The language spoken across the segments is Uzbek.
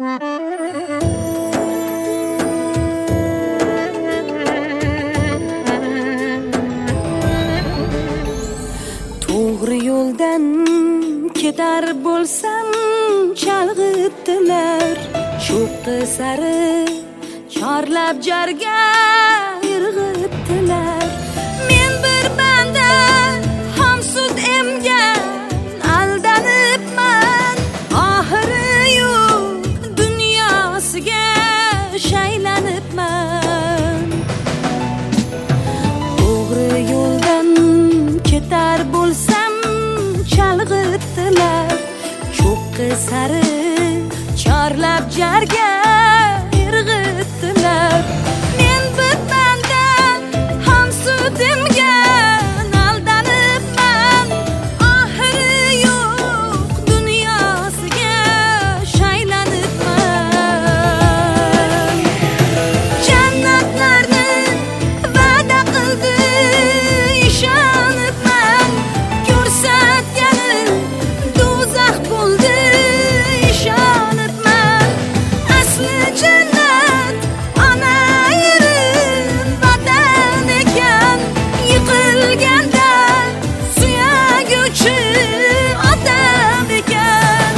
To'g'ri yo'ldan ketar bo'lsam chalg'itdilar, cho'qqi sari chorlab jarga irg'itdilar. Men bir banda hamsud emgan aldanibman, oxiri yo'q dunyosiga shaylanibman. To'g'ri yo'ldan ketar bo'lsam chalg'itdilar, cho'qqi sari chorlab jarga irg'itdilar. Men bir banda hamsud emgan aldanibman, oxiri yo'q dunyosiga shaylanibman. Jannatlarni va'da qildi ishonibman, ko'rsatgani do'zax bo'ldi ishonibman. Asli jannat ona yerim vatan ekan, yiqilganda suyaguvchi otam ekan.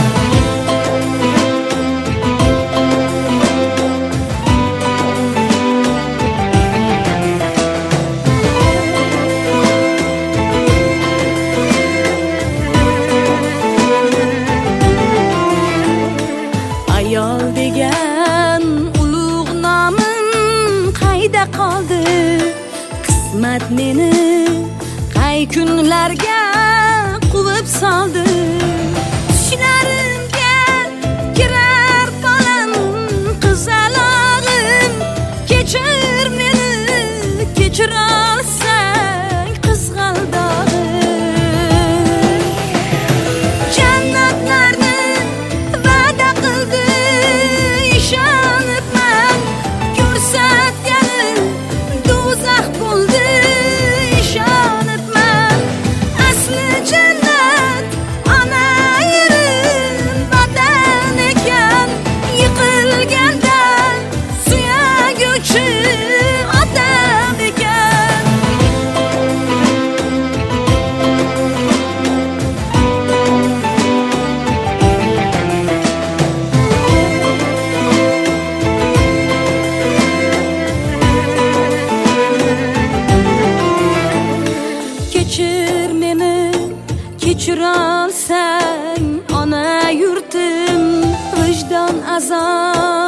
Ayol degan ulug' nomim qayda qoldi? Qismat meni qay kunlarga quvib soldi? Tushlarimga kirar bolam qizalog'im, kechir meni, kechira olsang qizg'aldog'im. Jannatlarni va'da qildi ishonibman, ko'rsatgani do'zax bo'ldi ishonibman. Asli jannat ona yerim vatan ekan, yiqilganda suyaguvchi otam ekan. Kechir meni, kechira olsang ona yurtim, vijdon azob